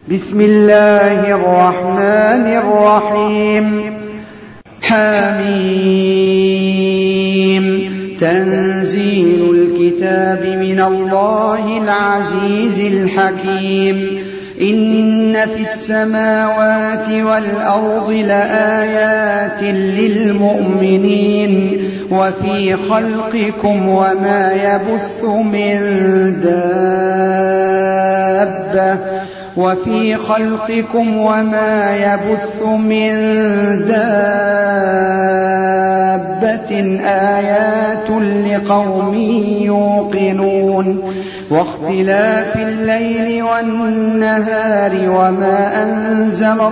بسم الله الرحمن الرحيم. حميم. تنزيل الكتاب من الله العزيز الحكيم. إن في السماوات والأرض لآيات للمؤمنين وفي خلقكم وما يبث من دابة آيات لقوم يوقنون. واختلاف الليل والنهار وما أنزل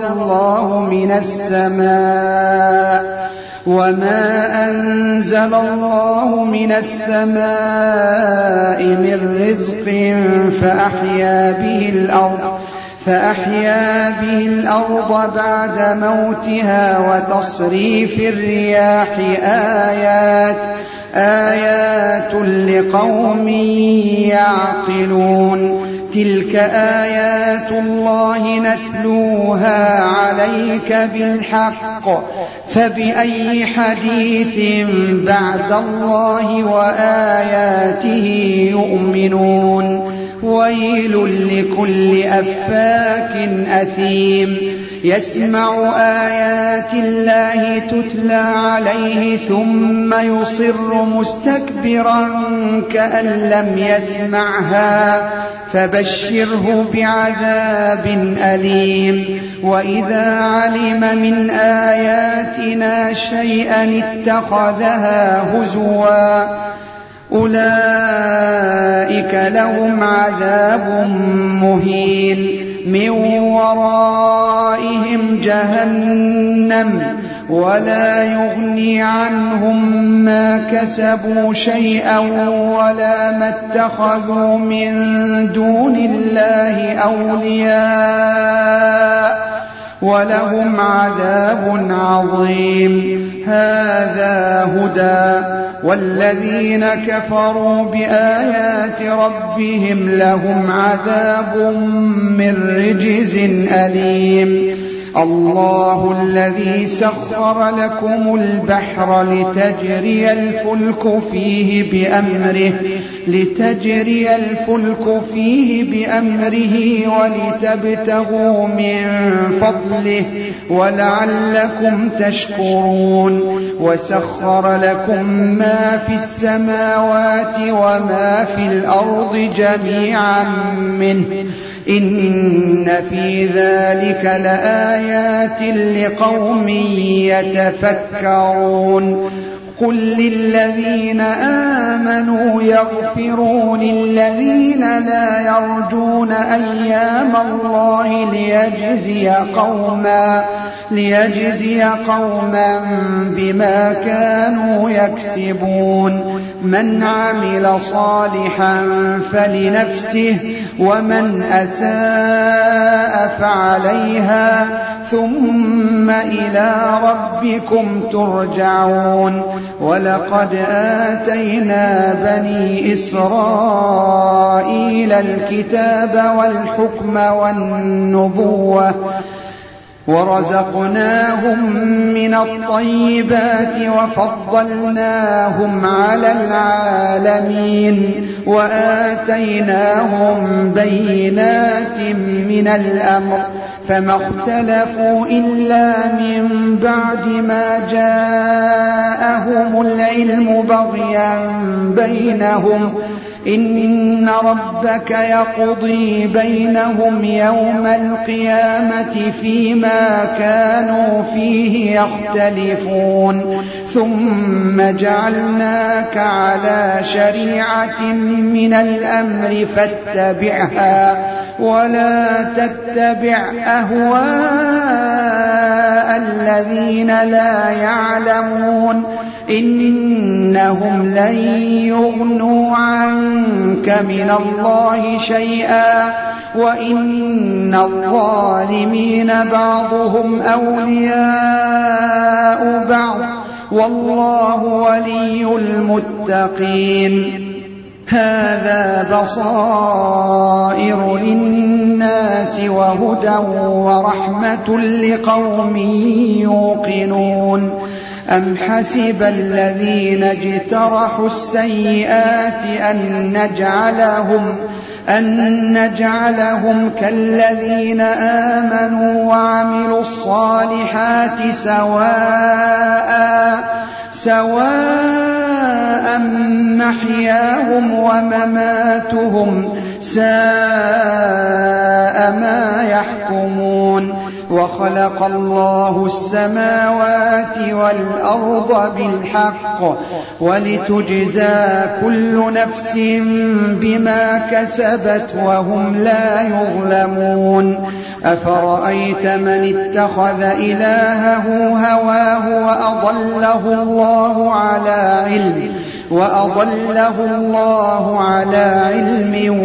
الله من السماء من رزق فأحيا به الأرض بعد موتها وتصريف الرياح آيات لقوم يعقلون. تلك آيات الله نتلوها عليك بالحق فبأي حديث بعد الله وآياته يؤمنون. ويل لكل أفاك أثيم يسمع آيات الله تتلى عليه ثم يصر مستكبرا كأن لم يسمعها فبشره بعذاب أليم. وإذا علم من آياتنا شيئا اتخذها هزوا أولئك لهم عذاب مهين من ورائهم جهنم ولا يغني عنهم ما كسبوا شيئا ولا ما اتخذوا من دون الله أولياء ولهم عذاب عظيم. هذا هدى والذين كفروا بآيات ربهم لهم عذاب من رجز أليم. الله الذي سخر لكم البحر لتجري الفلك فيه بأمره ولتبتغوا من فضله ولعلكم تشكرون. وسخر لكم ما في السماوات وما في الأرض جميعا منه إن في ذلك لآيات لقوم يتفكرون. قل للذين آمنوا يغفروا للذين لا يرجون أيام الله ليجزي قوما بما كانوا يكسبون. من عمل صالحا فلنفسه ومن أساء فعليها ثم إلى ربكم ترجعون. ولقد آتينا بني إسرائيل الكتاب والحكم والنبوة ورزقناهم من الطيبات وفضلناهم على العالمين وآتيناهم بينات من الأمر فما اختلفوا إلا من بعد ما جاءهم العلم بغيا بينهم. إن ربك يقضي بينهم يوم القيامة فيما كانوا فيه يختلفون. ثم جعلناك على شريعة من الأمر فاتبعها ولا تتبع أهواء الذين لا يعلمون إنهم لن يغنوا عنك من الله شيئا وإن الظالمين بعضهم أولياء بعض والله ولي المتقين. هذا بصائر للناس وهدى ورحمة لقوم يوقنون أم حسب الذين اجترحوا السيئات أن نجعلهم كالذين آمنوا وعملوا الصالحات سواء محياهم ومماتهم ساء ما يحكمون وخلق الله السماوات والأرض بالحق ولتجزى كل نفس بما كسبت وهم لا يظلمون أفرأيت من اتخذ إلهه هواه وأضله الله على علم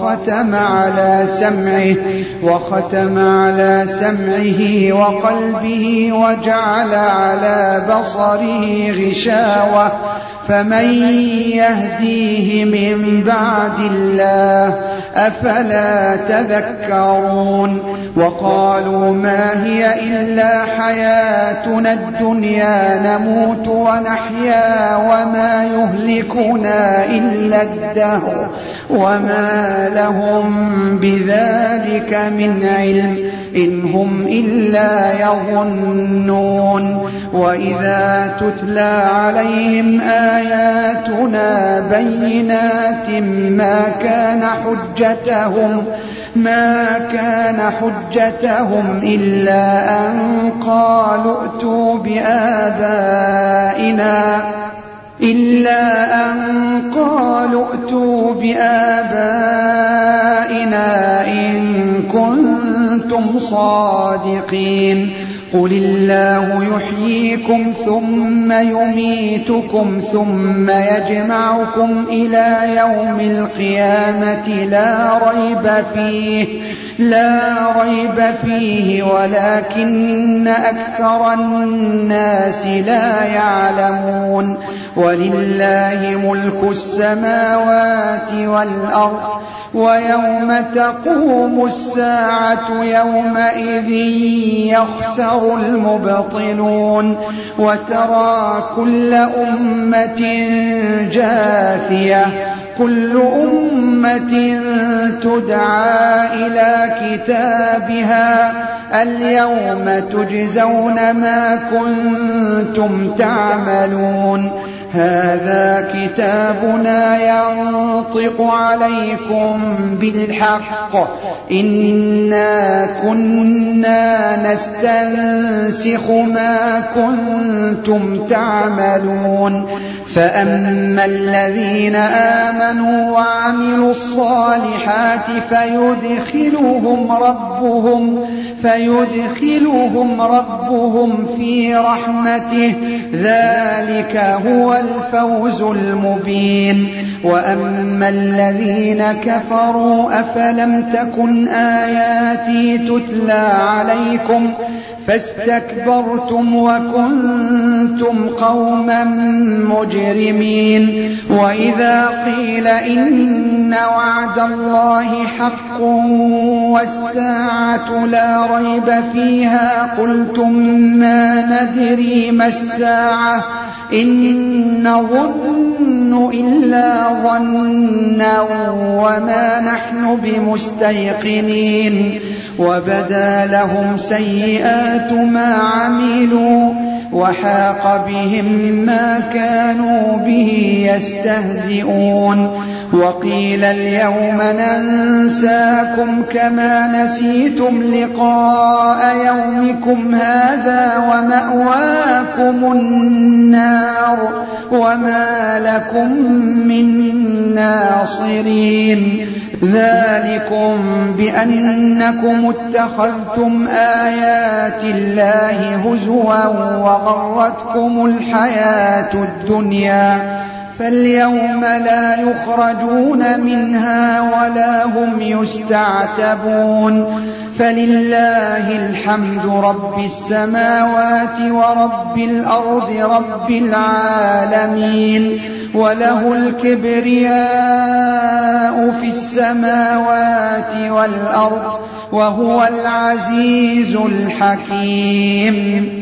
وختم على سمعه وقلبه وجعل على بصره غشاوة فمن يهديه من بعد الله أفلا تذكرون وقالوا ما هي إلا حياتنا الدنيا نموت ونحيا وما يهلكنا إلا الدهر وما لهم بذلك من علم إن هم إلا يظنون وإذا تتلى عليهم آياتنا بينات ما كان حجتهم إلا أن قالوا ائتوا بآبائنا إن كنتم صادقين قل الله يحييكم ثم يميتكم ثم يجمعكم إلى يوم القيامة لا ريب فيه ولكن أكثر الناس لا يعلمون ولله ملك السماوات والأرض ويوم تقوم الساعة يومئذ يخسر المبطلون وترى كل أمة جاثية كل أمة تدعى إلى كتابها اليوم تجزون ما كنتم تعملون هذا كتابنا ينطق عليكم بالحق إنا كنا نستنسخ ما كنتم تعملون فأما الذين آمنوا وعملوا الصالحات فيدخلهم ربهم في رحمته ذلك هو الفوز المبين وأما الذين كفروا أفلم تكن آياتي تتلى عليكم فاستكبرتم وكنتم قوما مجرمين وإذا قيل إن وعد الله حق والساعة لا ريب فيها قلتم ما ندري ما الساعة إن نظن إلا ظنا وما نحن بمستيقنين وبدا لهم سيئات ما عملوا وحاق بهم ما كانوا به يستهزئون وقيل اليوم ننساكم كما نسيتم لقاء يومكم هذا ومأواكم النار وما لكم من ناصرين ذلكم بأنكم اتخذتم آيات الله هزوا وغرتكم الحياة الدنيا فاليوم لا يخرجون منها ولا هم يستعتبون فلله الحمد رب السماوات ورب الأرض رب العالمين وله الكبرياء في السماوات والأرض وهو العزيز الحكيم